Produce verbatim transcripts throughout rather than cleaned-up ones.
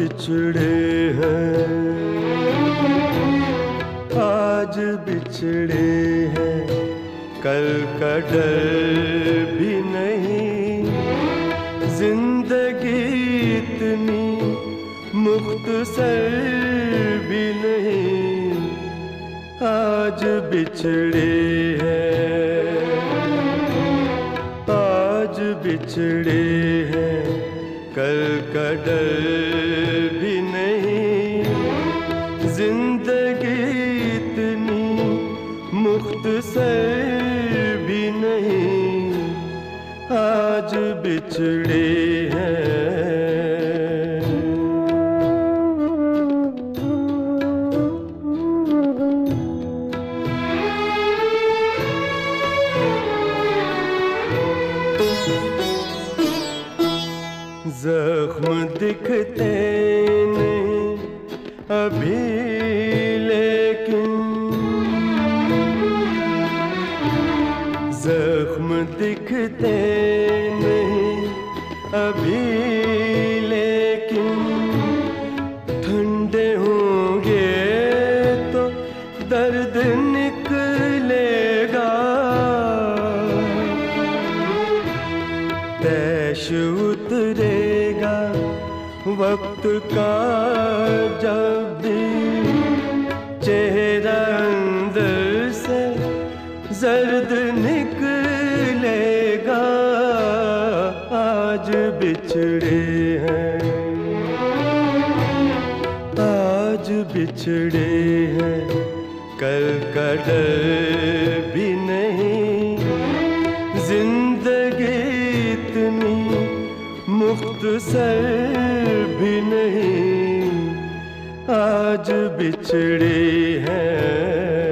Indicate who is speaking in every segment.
Speaker 1: बिछड़े हैं, आज बिछड़े हैं, कल का डर भी नहीं। जिंदगी इतनी मुख्तसर भी नहीं, आज बिछड़े हैं, आज बिछड़े हैं, कल का डर भी नहीं। जिंदगी इतनी मुख्तसर भी नहीं, आज बिछड़े हैं। जख्म दिखते नहीं अभी लेकिन, जख्म दिखते नहीं अभी लेकिन, ठंडे होंगे तो दर्द निकलेगा। तैश उतरेगा वक्त का जब भी, चेहरा अंदर से जर्द निकलेगा। आज बिछड़े हैं, आज बिछड़े हैं, कल का डर भी नहीं। जिंदगी इतनी मुख्तसर भी नहीं, आज बिछड़े हैं।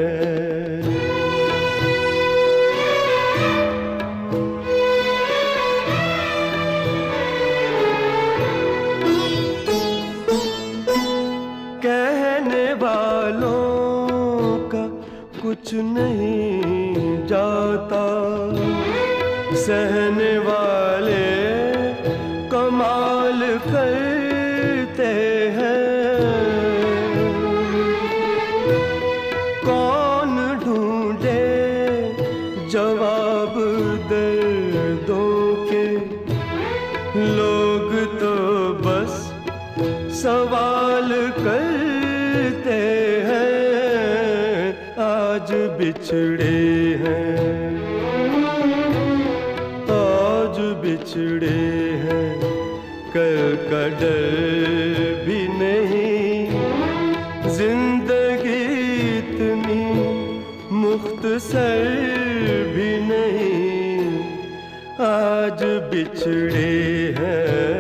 Speaker 1: कहने वालों का कुछ नहीं जाता, सहने वाले कमाल करते हैं। कौन ढूंढे जवाब दर्दों के, लोग तो बस सवाल करते हैं। आज बिछड़े हैं, आज बिछड़े हैं, कल का डर भी नहीं। जिंदगी इतनी मुख्तसर भी नहीं, आज बिछड़े हैं।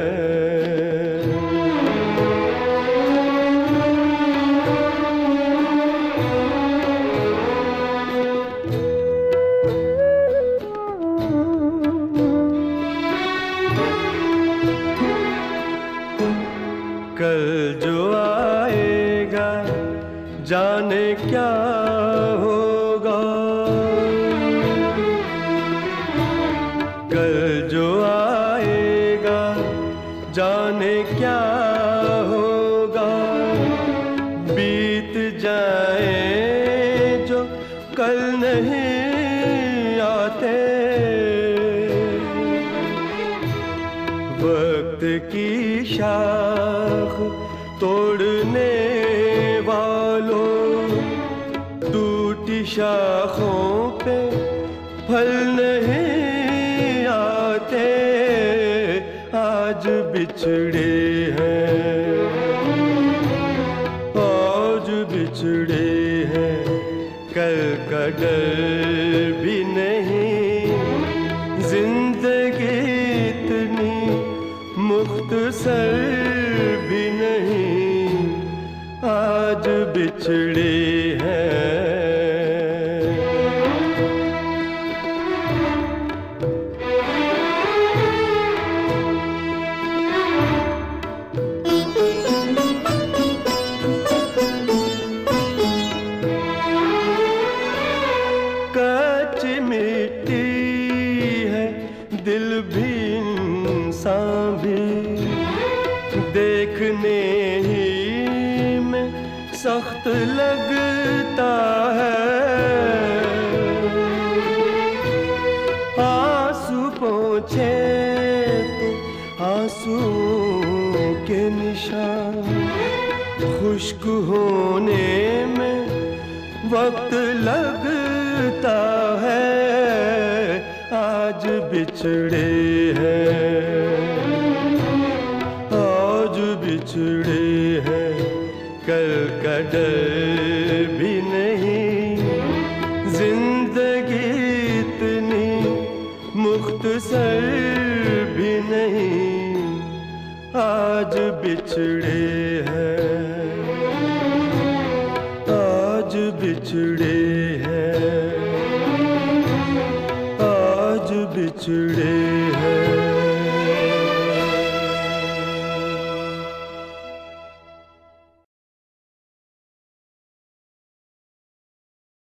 Speaker 1: कल जो आएगा जाने क्या होगा, कल जो आएगा जाने क्या होगा। बीत जाए जो कल नहीं आते, वक्त की शाख तोड़ने वालों, टूटी शाखों पे फल नहीं आते। आज बिछड़े हैं, आज बिछड़े हैं, कल का डर भी नहीं। जिंदगी इतनी मुख्तसर भी नहीं, आज बिछड़े हैं। कच्ची मिट्टी है दिल भी इंसान भी, देखने सख्त लगता है। आंसू पोंछे तो आंसू के निशान, खुश्क होने में वक्त लगता है। आज बिछड़े हैं, आज बिछड़े हैं, कल का डर भी नहीं। जिंदगी इतनी मुख्तसर भी नहीं। आज बिछड़े हैं, आज बिछड़े हैं, आज बिछड़े